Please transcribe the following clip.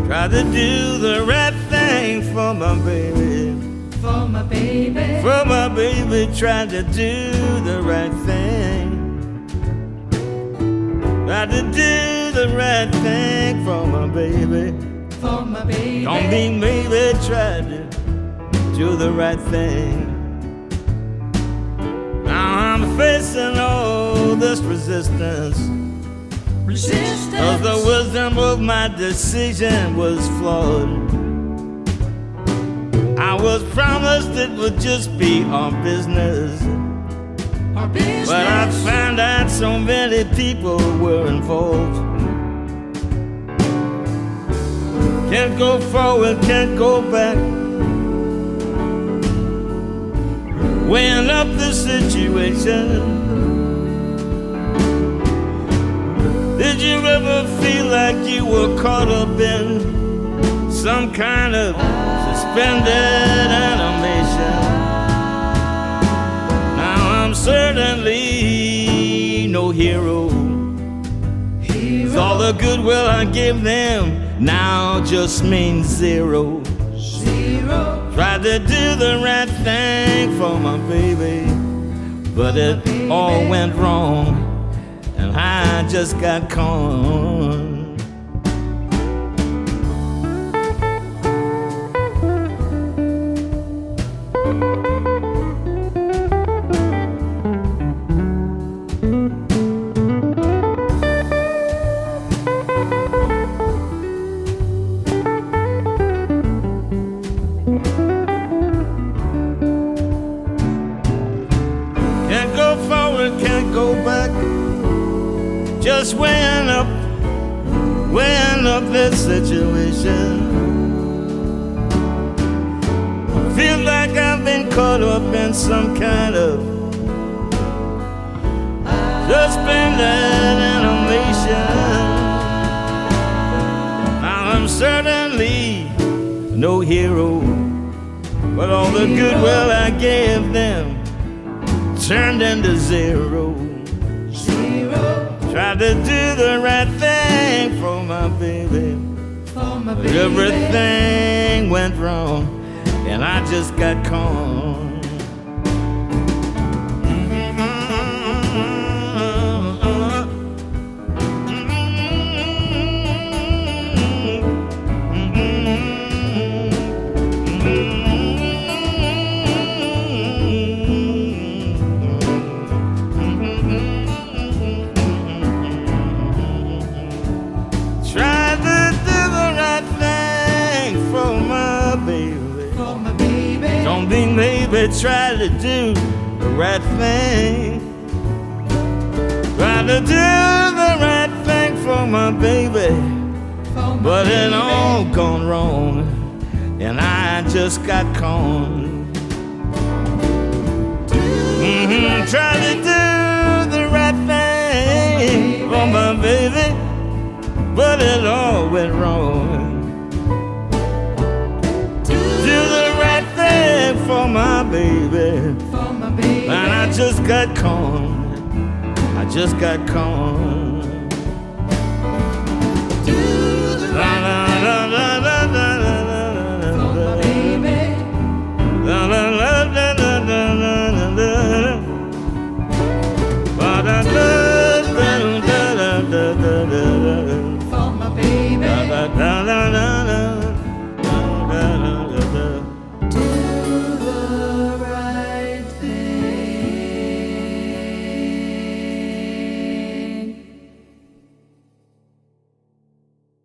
Tried to do the right thing for my baby. For my baby. For my baby, tried to do the right thing. Tried to do the right thing for my baby. For my baby. Don't be maybe, tried to do the right thing. Now I'm facing all this resistance. Cause the wisdom of my decision was flawed. I was promised it would just be our business. But I found out so many people were involved. Can't go forward, can't go back. Weighing up the situation. Did you ever feel like you were caught up in some kind of suspended animation? Now I'm certainly no hero. All the goodwill I give them now just means zero. Tried to do the right thing for my baby, but it all went wrong. And I just got caught. Can't go forward, can't go back. Just weighing up this situation. Feel like I've been caught up in some kind of suspended animation. Now I'm certainly no hero, but all the goodwill I gave them turned into zero. Tried to do the right thing for my baby, but everything went wrong, and I just got caught. Don't be maybe, try to do the right thing. Try to do the right thing for my baby, but it all gone wrong, and I just got caught. Try to do the right thing for my baby, but it all went wrong. For my baby, and I just got caught. I just got caught.